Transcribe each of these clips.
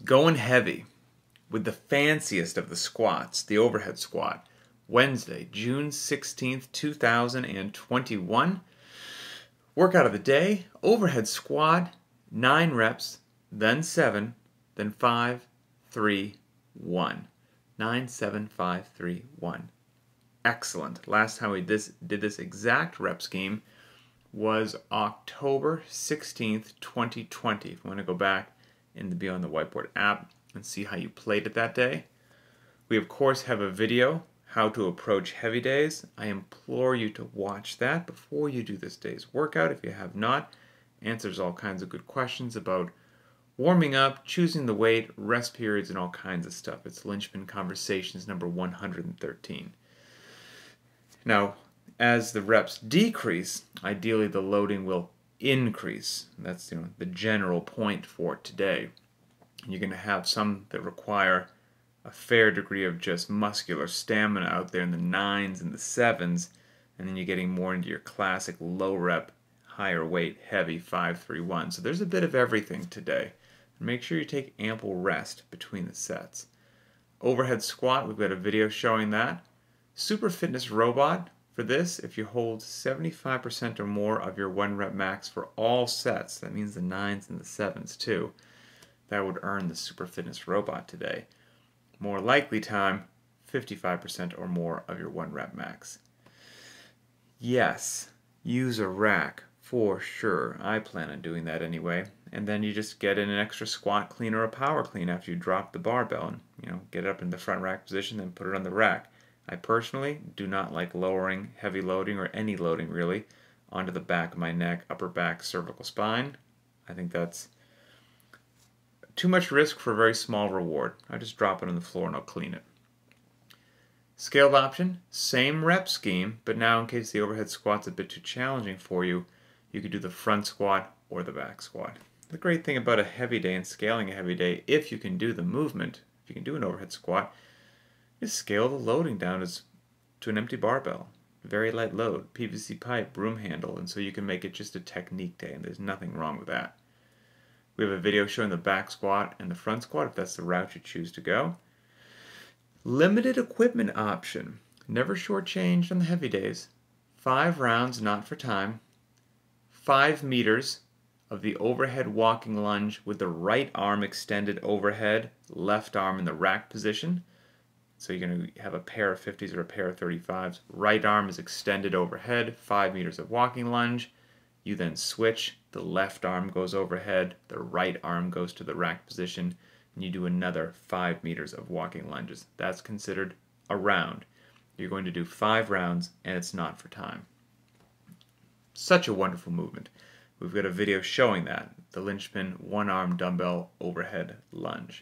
Going heavy with the fanciest of the squats, the overhead squat. Wednesday, June 16th, 2021. Workout of the day, overhead squat, 9 reps, then 7, then 5, 3, 1. 9, 7, 5, 3, 1. Excellent. Last time we did this exact rep scheme was October 16th, 2020. If you want to go back in the Beyond the Whiteboard app and see how you played it that day. We of course have a video, how to approach heavy days. I implore you to watch that before you do this day's workout. If you have not, answers all kinds of good questions about warming up, choosing the weight, rest periods, and all kinds of stuff. It's Linchpin Conversations number 113. Now, as the reps decrease, ideally the loading will increase. That's the general point for today. You're going to have some that require a fair degree of just muscular stamina out there in the 9s and the 7s, and then you're getting more into your classic low rep, higher weight, heavy 5-3-1. So there's a bit of everything today. Make sure you take ample rest between the sets. Overhead squat, we've got a video showing that. Super Fitness Robot. For this, if you hold 75% or more of your 1 rep max for all sets, that means the 9s and the 7s too, that would earn the Super Fitness Robot today. More likely time, 55% or more of your 1 rep max. Yes, use a rack for sure. I plan on doing that anyway. And then you just get in an extra squat clean or a power clean after you drop the barbell and get it up in the front rack position, then put it on the rack. I personally do not like lowering heavy loading or any loading really onto the back of my neck, upper back, cervical spine. I think that's too much risk for a very small reward. I just drop it on the floor and I'll clean it. Scaled option, same rep scheme, but now in case the overhead squat's a bit too challenging for you, you could do the front squat or the back squat. The great thing about a heavy day and scaling a heavy day, if you can do the movement, if you can do an overhead squat, is scale the loading down to an empty barbell. Very light load, PVC pipe, broom handle, and so you can make it just a technique day, and there's nothing wrong with that. We have a video showing the back squat and the front squat if that's the route you choose to go. Limited equipment option. Never shortchanged on the heavy days. 5 rounds, not for time. 5 meters of the overhead walking lunge with the right arm extended overhead, left arm in the rack position. So you're going to have a pair of 50s or a pair of 35s. Right arm is extended overhead, 5 meters of walking lunge. You then switch, the left arm goes overhead, the right arm goes to the rack position, and you do another 5 meters of walking lunges. That's considered a round. You're going to do 5 rounds, and it's not for time. Such a wonderful movement. We've got a video showing that, the Linchpin 1-arm dumbbell overhead lunge.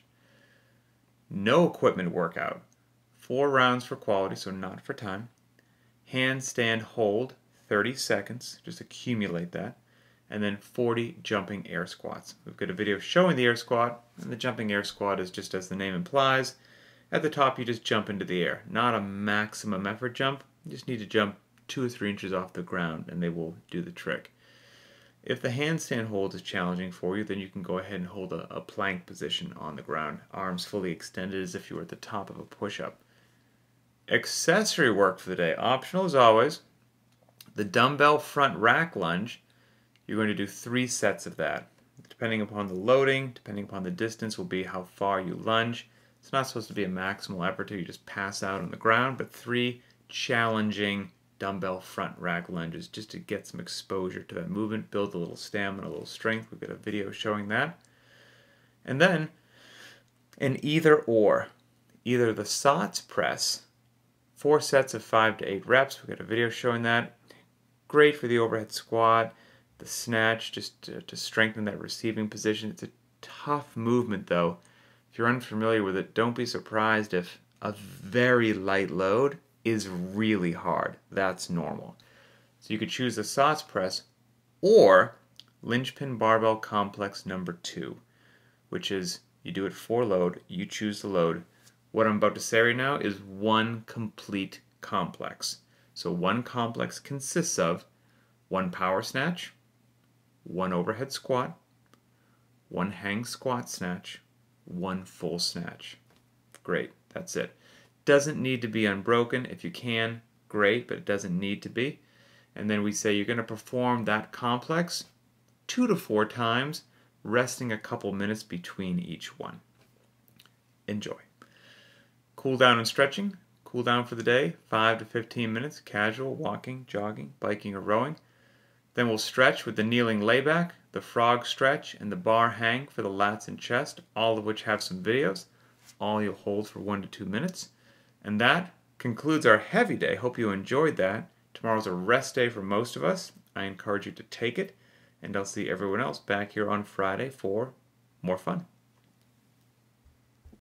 No equipment workout. 4 rounds for quality, so not for time. Handstand hold, 30 seconds, just accumulate that. And then 40 jumping air squats. We've got a video showing the air squat, and the jumping air squat is just as the name implies. At the top, you just jump into the air. Not a maximum effort jump. You just need to jump 2 or 3 inches off the ground, and they will do the trick. If the handstand hold is challenging for you, then you can go ahead and hold a plank position on the ground. Arms fully extended as if you were at the top of a push-up. Accessory work for the day, optional as always. The dumbbell front rack lunge, you're going to do 3 sets of that. Depending upon the loading, depending upon the distance, will be how far you lunge. It's not supposed to be a maximal effort till you just pass out on the ground, but 3 challenging dumbbell front rack lunges just to get some exposure to that movement, build a little stamina, a little strength. We've got a video showing that. And then an either or. Either the SOTS press, 4 sets of 5 to 8 reps. We've got a video showing that. Great for the overhead squat, the snatch, just to strengthen that receiving position. It's a tough movement though. If you're unfamiliar with it, don't be surprised if a very light load is really hard. That's normal. So you could choose the SOTS press or Linchpin Barbell Complex number 2, which is you do it for load, you choose the load. What I'm about to say right now is one complete complex. So one complex consists of 1 power snatch, 1 overhead squat, 1 hang squat snatch, 1 full snatch. Great, that's it. Doesn't need to be unbroken. If you can, great, but it doesn't need to be. And then we say you're going to perform that complex 2 to 4 times, resting a couple minutes between each one. Enjoy. Cool down and stretching. Cool down for the day, 5 to 15 minutes, casual, walking, jogging, biking, or rowing. Then we'll stretch with the kneeling layback, the frog stretch, and the bar hang for the lats and chest, all of which have some videos. All you'll hold for 1 to 2 minutes. And that concludes our heavy day. Hope you enjoyed that. Tomorrow's a rest day for most of us. I encourage you to take it, and I'll see everyone else back here on Friday for more fun.